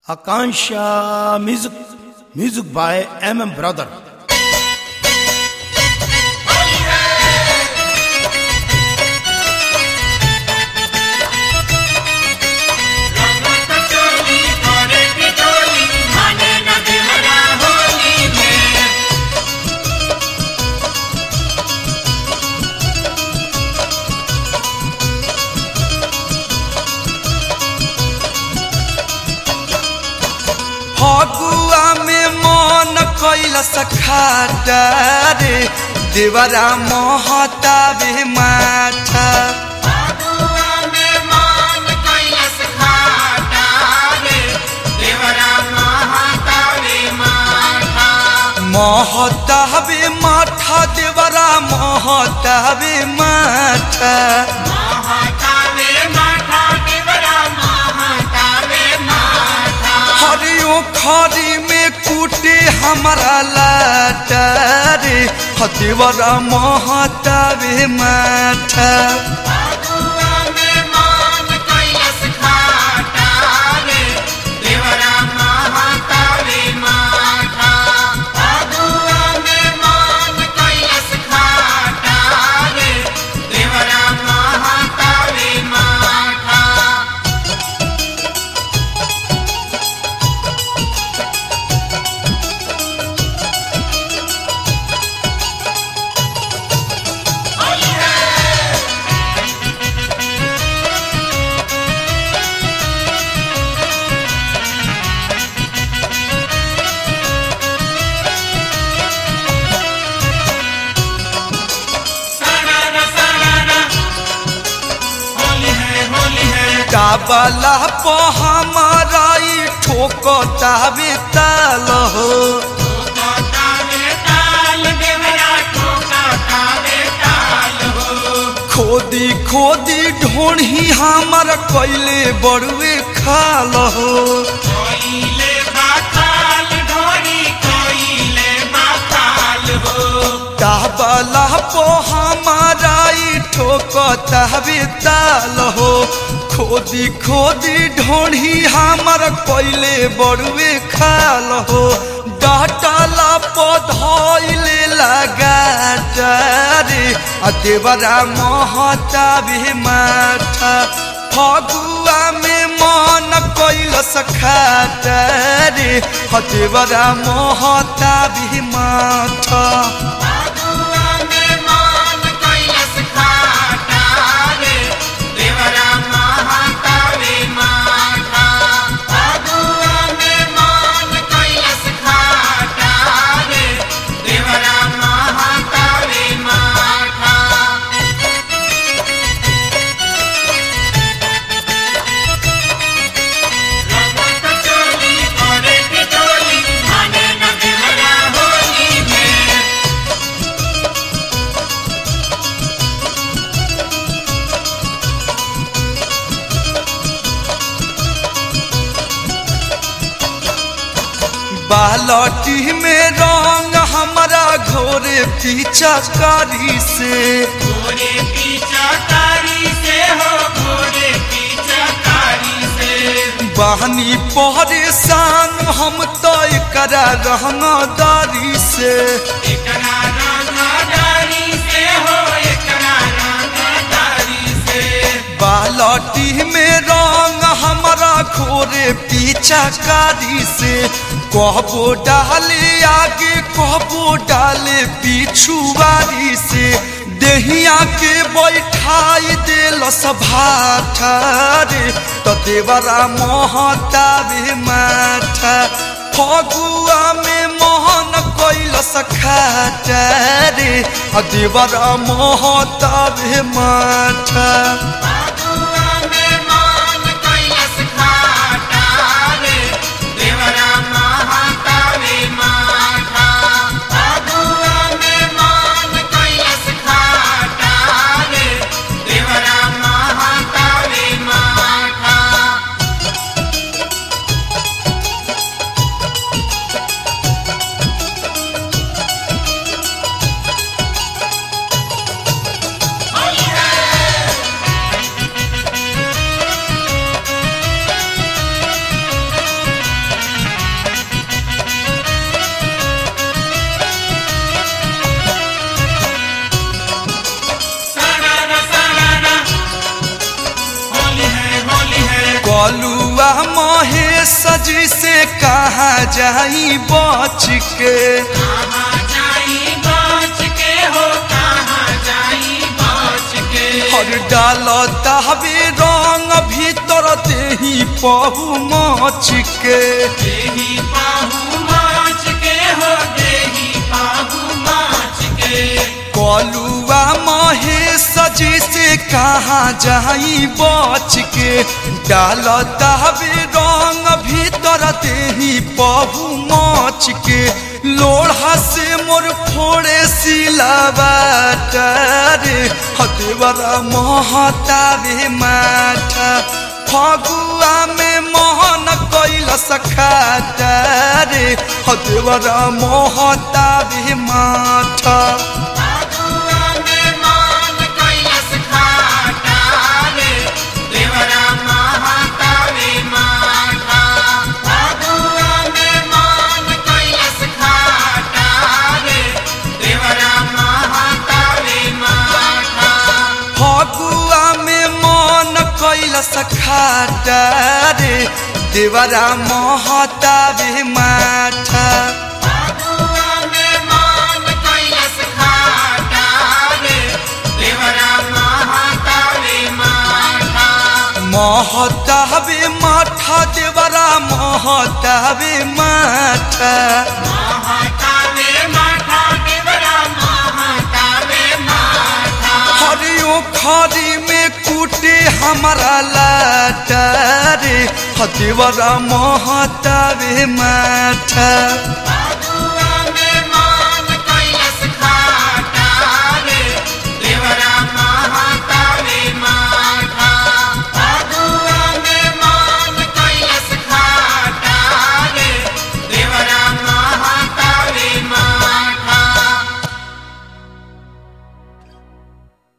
Akansha music by MM Brother. Phagua में मन कैलस खाटा रे देवरा महताबे माठा। फगुआ में मन कैलस खाटा रे देवरा महताबे माठा। महताबे माठा देवरा महताबे माठा। महताबे माठा देवरा महताबे माठा। हरियो खरी में कूटे हमारा लाटा रे देवरा महताबे माठा। फगुआ में मन कैलस खाटा रे देवरा महताबे माठा। फगुआ में मन कैलस खाटा रे देवरा महताबे माठा। काबला प हमारा ठोकताबे ताल हो। खोदी खोदी ढोढ़ी हमार कैले बड़ुए खाल हो। काबला प हमारा ठोकताबे ताल हो। खोदी खोदी ढोढ़ी हमार कैले बड़ुए खाल हो। डाटला पधइले लगाटा रे देवरा महताबे माठा। फगुआ में मन कैलस खाटा रे देवरा महताबे माठा। बालटी में रंग हमारा घोरे पिचकारी से। घोरे पिचकारी से हो घोरे पिचकारी से। बहनी परेशान हम तो एकरा रहनदारी से। एकरा रंगदारी से हो एकरा रंगदारी से। बालटी में रंग हमारा घोरे पिचकारी से। कहबो डाले आगे कहबो डाले पिछुआरी से। देहिया के बैठाई देलस भाठा रे देवरा महताबे माठा। फगुआ में मोहन कैलस खाटा रे देवरा महताबे माठा। कलुआ महेश जी से कहाँ जाई बच के, कहाँ जाई बच के हो, कहाँ जाई बच के। हर डाल तहबे रंग भीतर देही पहु मच के, देही पाहु माच के हो, देही पाहु माच के। कलुआ महेश जी से कहाँ जाई बच के, डाल तहबे रंग भीतर देही पहु मच के। लोढ़ा से मोर फोड़े सिलाबाट रे, हदेवरा महतावे माठा। फगुआ में मोहन कैल सखाटा रे, हदेवरा महतावे माठा। फगुआ में मान कैलस खाटा रे, देवरा महतावे माठा। फगुआ में मान कैलस खाटा रे, देवरा महतावे माठा। फगुआ में मन कैल सखाटा रे, देवरा महतावे माठा। फगुआ में मान कैलस खाटा रे, देवरा महतावे माठा। महतावे माठा, देवरा महतावे माठा। महतावे माठा, देवरा महतावे माठा। हरियो खरी में कूटे हमारा लाटा रे, हदेवरा महतावे माठा।